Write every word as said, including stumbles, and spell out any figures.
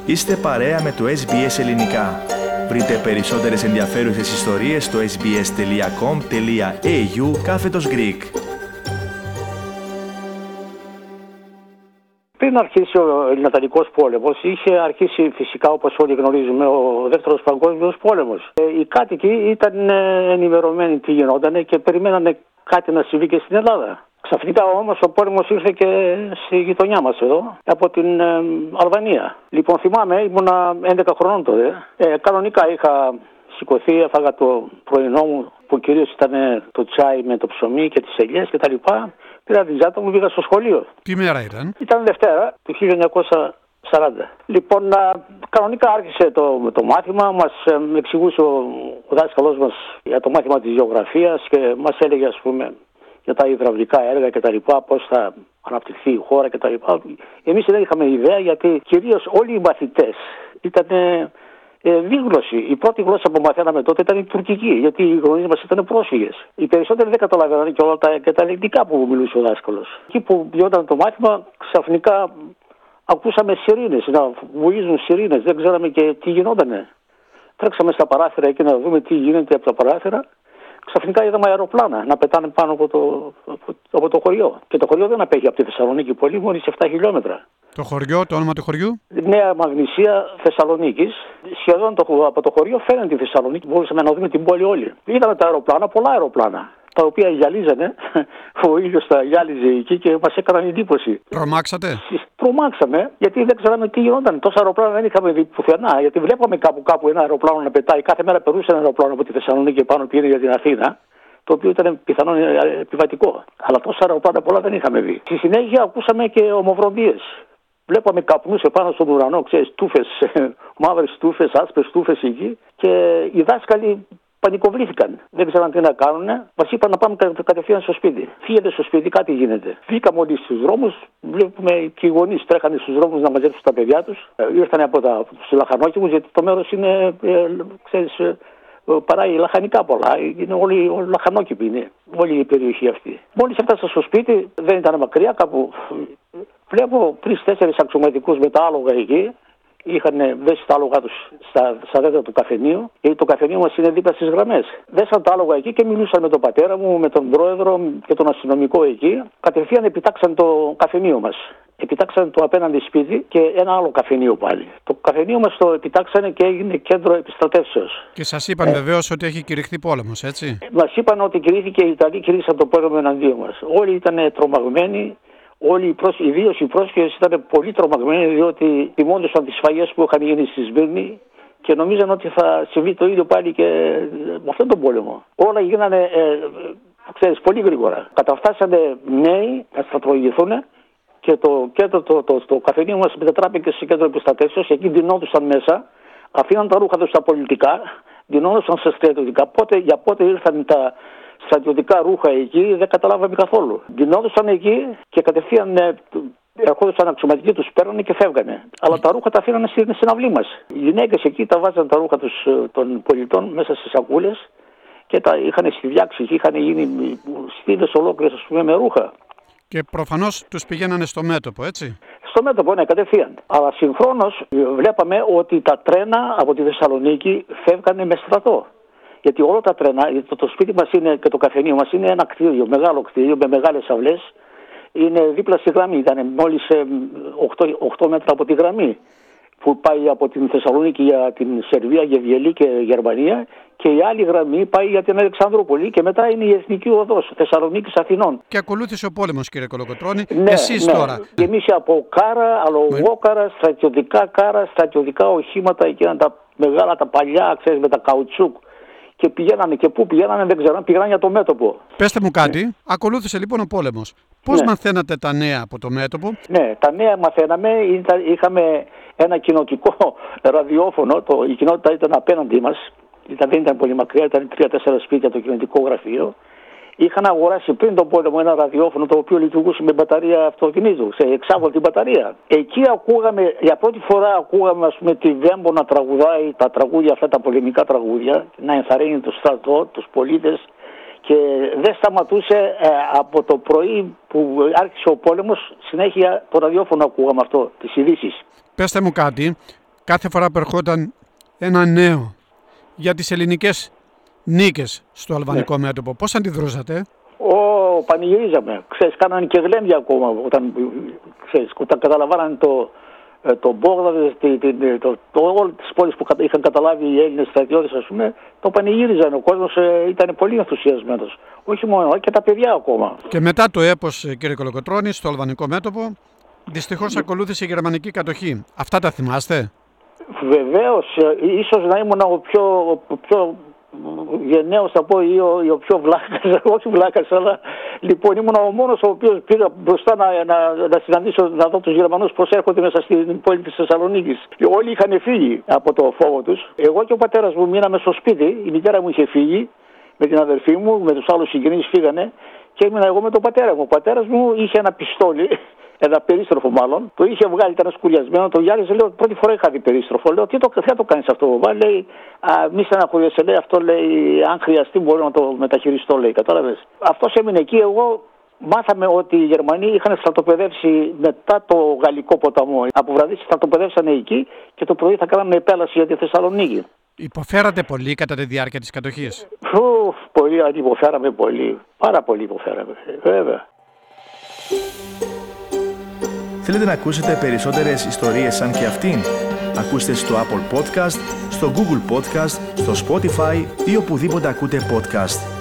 Είστε παρέα με το ες μπι ες Ελληνικά. Βρείτε περισσότερες ενδιαφέρουσες ιστορίες στο sbs.com.au κάθετος Greek. Πριν αρχίσει ο Ελληνοταλικός πόλεμος, είχε αρχίσει φυσικά, όπως όλοι γνωρίζουμε, ο Δεύτερος Παγκόσμιος Πόλεμος. Οι κάτοικοι ήταν ενημερωμένοι τι γινόταν και περιμένανε κάτι να συμβεί και στην Ελλάδα. Ξαφνικά όμως ο πόλεμος ήρθε και στη γειτονιά μας εδώ, από την ε, Αλβανία. Λοιπόν, θυμάμαι, ήμουνα έντεκα χρονών τότε. Ε, κανονικά είχα σηκωθεί, έφαγα το πρωινό μου, που κυρίως ήταν το τσάι με το ψωμί και τις ελιές κτλ. Πήρα την τσάντα μου, πήγα στο σχολείο. Τι μέρα ήταν? Ήταν Δευτέρα του χίλια εννιακόσια σαράντα. Λοιπόν, κανονικά άρχισε το, το μάθημα, μας ε, εξηγούσε ο, ο δάσκαλός μας για το μάθημα της γεωγραφίας και μας έλεγε, ας πούμε, για τα υδραυλικά έργα κτλ. Πώς θα αναπτυχθεί η χώρα κτλ. Εμείς δεν είχαμε ιδέα, γιατί κυρίως όλοι οι μαθητές ήταν ε, ε, δίγλωσσοι. Η πρώτη γλώσσα που μαθαίναμε τότε ήταν η τουρκική, γιατί οι γονείς μας ήταν πρόσφυγες. Οι περισσότεροι δεν καταλαβαίνανε και όλα τα, και τα ελληνικά που μιλούσε ο δάσκαλος. Εκεί που γινόταν το μάθημα, ξαφνικά ακούσαμε σιρήνες, να βουίζουν σιρήνες, δεν ξέραμε και τι γινότανε. Τρέξαμε στα παράθυρα εκεί να δούμε τι γίνεται από τα παράθυρα. Ξαφνικά είδαμε αεροπλάνα να πετάνε πάνω από το, από το χωριό. Και το χωριό δεν απέχει από τη Θεσσαλονίκη πολύ, μόλις επτά χιλιόμετρα. Το χωριό, το όνομα του χωριού? Νέα Μαγνησία Θεσσαλονίκης. Σχεδόν το, από το χωριό φαίνεται τη Θεσσαλονίκη, μπορούσαμε να δούμε την πόλη όλη. Είδαμε τα αεροπλάνα, πολλά αεροπλάνα, τα οποία γυαλίζανε. Ο ήλιος τα γυάλιζε εκεί και μας έκαναν εντύπωση. Τρομάξατε? Τρομάξαμε, γιατί δεν ξέραμε τι γινόταν. Τόσα αεροπλάνα δεν είχαμε δει πουθενά. Γιατί βλέπαμε κάπου κάπου ένα αεροπλάνο να πετάει. Κάθε μέρα περνούσε ένα αεροπλάνο από τη Θεσσαλονίκη και πάνω πήγαινε για την Αθήνα. Το οποίο ήταν πιθανόν επιβατικό. Αλλά τόσα αεροπλάνα πολλά δεν είχαμε δει. Στη συνέχεια ακούσαμε και ομοβροντίες. Βλέπαμε καπνούς επάνω στον ουρανό, ξέρεις, τούφες, μαύρες τούφες, άσπρες τούφες εκεί. Και οι δάσκαλοι πανικοβλήθηκαν. Δεν ξέραν τι να κάνουν. Μας είπαν να πάμε κατευθείαν στο σπίτι. Φύγετε στο σπίτι, κάτι γίνεται. Βγήκαμε όλοι στους δρόμους. Βλέπουμε και οι γονείς τρέχανε στους δρόμους να μαζέψουν τα παιδιά τους. Ήρθαν από, από τους λαχανόκηβους, γιατί το μέρος είναι, ε, ξέρεις, ε, παράγει λαχανικά πολλά. Είναι όλοι, όλοι λαχανόκηποι, είναι όλη η περιοχή αυτή. Μόλις έφτασα στο σπίτι, δεν ήταν μακριά, κάπου. Βλέπω τρεις-τέσσερις αξιωματικούς με τα άλογα εκεί. Είχαν δέσει τα άλογα τους στα, στα δέντρα του καφενείου, γιατί το καφενείο μας είναι δίπλα στις γραμμές. Δέσαν τα άλογα εκεί και μιλούσαν με τον πατέρα μου, με τον πρόεδρο και τον αστυνομικό εκεί. Κατευθείαν επιτάξαν το καφενείο μας. Επιτάξαν το απέναντι σπίτι και ένα άλλο καφενείο πάλι. Το καφενείο μας το επιτάξανε και έγινε κέντρο επιστρατεύσεως. Και σας είπαν ε, βεβαίως ότι έχει κηρυχθεί πόλεμος, έτσι? Μας είπαν ότι κηρύχθηκε, οι Ιταλοί κηρύξαν το πόλεμο εναντίον μας. Όλοι ήταν τρομαγμένοι. Όλοι οι πρόσφυγες, ιδίως οι πρόσφυγες, ήταν πολύ τρομαγμένοι, διότι θυμόντουσαν τις σφαγές που είχαν γίνει στη Σμύρνη και νομίζαν ότι θα συμβεί το ίδιο πάλι και με αυτόν τον πόλεμο. Όλα γίνανε, ε, ξέρεις, πολύ γρήγορα. Καταφτάσανε νέοι να στρατολογηθούν και το, και το, το, το, το καφενείο μας μετατράπηκε σε κέντρο επιστρατεύσεως. Εκεί ντυνόντουσαν μέσα, αφήναν τα ρούχα τους στα πολιτικά, ντυνόντουσαν σε στρατιωτικά. Πότε, για πότε ήρθαν τα στρατιωτικά ρούχα εκεί, δεν καταλάβαμε καθόλου. Ντυνόντουσαν εκεί και κατευθείαν ε, ερχόντουσαν αξιωματικοί, τους παίρνανε και φεύγανε. Αλλά τα ρούχα τα αφήνανε στην αυλή μας. Οι γυναίκες εκεί τα βάζαν τα ρούχα τους, των πολιτών μέσα στις σακούλες και τα είχαν στιδιάξει και είχαν γίνει στήλες ολόκληρες, ας πούμε, με ρούχα. Και προφανώς τους πηγαίνανε στο μέτωπο, έτσι? Στο μέτωπο, ναι, κατευθείαν. Αλλά συγχρόνως βλέπαμε ότι τα τρένα από τη Θεσσαλονίκη φεύγανε με στρατό. Γιατί όλα τα τρένα, το, το σπίτι μας είναι και το καφενείο μας είναι ένα κτίριο, μεγάλο κτίριο με μεγάλες αυλές. Είναι δίπλα στη γραμμή, ήταν μόλις οκτώ μέτρα από τη γραμμή που πάει από την Θεσσαλονίκη για την Σερβία, Γεβγελή και Γερμανία, και η άλλη γραμμή πάει για την Αλεξανδρούπολη και μετά είναι η Εθνική Οδός Θεσσαλονίκης Αθηνών. Και ακολούθησε ο πόλεμος, κύριε Κολοκοτρώνη. Ναι, εσείς ναι. τώρα. Εμείς από κάρα, αλογόκαρα, στρατιωτικά κάρα, στρατιωτικά οχήματα, εκείνα τα μεγάλα, τα παλιά, ξέρεις, με τα καουτσούκ. Και πηγαίνανε και πού πηγαίνανε δεν ξέρω, πηγαίνανε για το μέτωπο. Πέστε μου κάτι, ναι. Ακολούθησε λοιπόν ο πόλεμος. Πώς ναι. μαθαίνατε τα νέα από το μέτωπο? Ναι, τα νέα μαθαίναμε, είχαμε ένα κοινοτικό ραδιόφωνο, το, η κοινότητα ήταν απέναντί μας, ήταν, δεν ήταν πολύ μακριά, ήταν τρία-τέσσερα σπίτια το κοινοτικό γραφείο. Είχαν αγοράσει πριν τον πόλεμο ένα ραδιόφωνο το οποίο λειτουργούσε με μπαταρία αυτοκινήτου, σε εξάβολτη μπαταρία. Εκεί ακούγαμε, για πρώτη φορά ακούγαμε, ας πούμε, τη Βέμπο να τραγουδάει τα τραγούδια αυτά, τα πολεμικά τραγούδια, να ενθαρρύνει το στρατό, τους πολίτες, και δεν σταματούσε ε, από το πρωί που άρχισε ο πόλεμος, συνέχεια το ραδιόφωνο ακούγαμε αυτό, τις ειδήσεις. Πέστε μου κάτι. κάθε φορά που ερχόταν ένα νέο για τις ελληνικές νίκες στο αλβανικό ναι. μέτωπο, πώς αντιδρούσατε? Ω, πανηγυρίζαμε. Ξέρεις, κάνανε και γλέντια ακόμα όταν, ξέρεις, όταν καταλαβαίνανε το, το Μπόγδαδες, το, το, όλες τις πόλεις που είχαν καταλάβει οι Έλληνες στρατιώτες, ας πούμε, το πανηγύριζαν. Ο κόσμος ε, ήταν πολύ ενθουσιασμένος. Όχι μόνο, και τα παιδιά ακόμα. Και μετά το έπος, κύριε Κολοκοτρώνη, στο αλβανικό μέτωπο, δυστυχώς ακολούθησε η γερμανική κατοχή. Αυτά τα θυμάστε? Βεβαίως, ίσως να ήμουν ο πιο, ο πιο γενναίος θα πω ή ο, ή ο πιο βλάκας, όχι βλάκας, αλλά λοιπόν ήμουν ο μόνος ο οποίος πήγα μπροστά να, να, να συναντήσω, να δω τους Γερμανούς πώς έρχονται μέσα στην πόλη της Θεσσαλονίκης. Όλοι είχαν φύγει από το φόβο τους. Εγώ και ο πατέρας μου μείναμε στο σπίτι, η μητέρα μου είχε φύγει με την αδερφή μου, με τους άλλους συγγενείς φύγανε και ήμουν εγώ με τον πατέρα μου. Ο πατέρας μου είχε ένα πιστόλι, ένα περίστροφο μάλλον, το είχε βγάλει, ήταν σκουριασμένο, το γυάλιζε, λέω, πρώτη φορά είχα δει περίστροφο. Λέω, τι το, θα το κάνεις αυτό, μπα, λέει, α, μη στεναχωριέσαι, λέει, αυτό λέει, αν χρειαστεί μπορώ να το μεταχειριστώ, λέει, κατάλαβες. Αυτός έμεινε εκεί, εγώ μάθαμε ότι οι Γερμανοί είχαν στρατοπεδεύσει μετά το Γαλλικό ποταμό. Από βραδύ στρατοπεδεύσανε εκεί και το πρωί θα κάναμε επέλαση για τη Θεσσαλονίκη. Υποφέρατε πολύ κατά τη διάρκεια της κατοχής? Ουφ, πολύ, υποφέραμε πολύ, πάρα πολύ υποφέραμε, βέβαια. Θέλετε να ακούσετε περισσότερες ιστορίες σαν και αυτήν? Ακούστε στο Apple Podcast, στο Google Podcast, στο Spotify ή οπουδήποτε ακούτε podcast.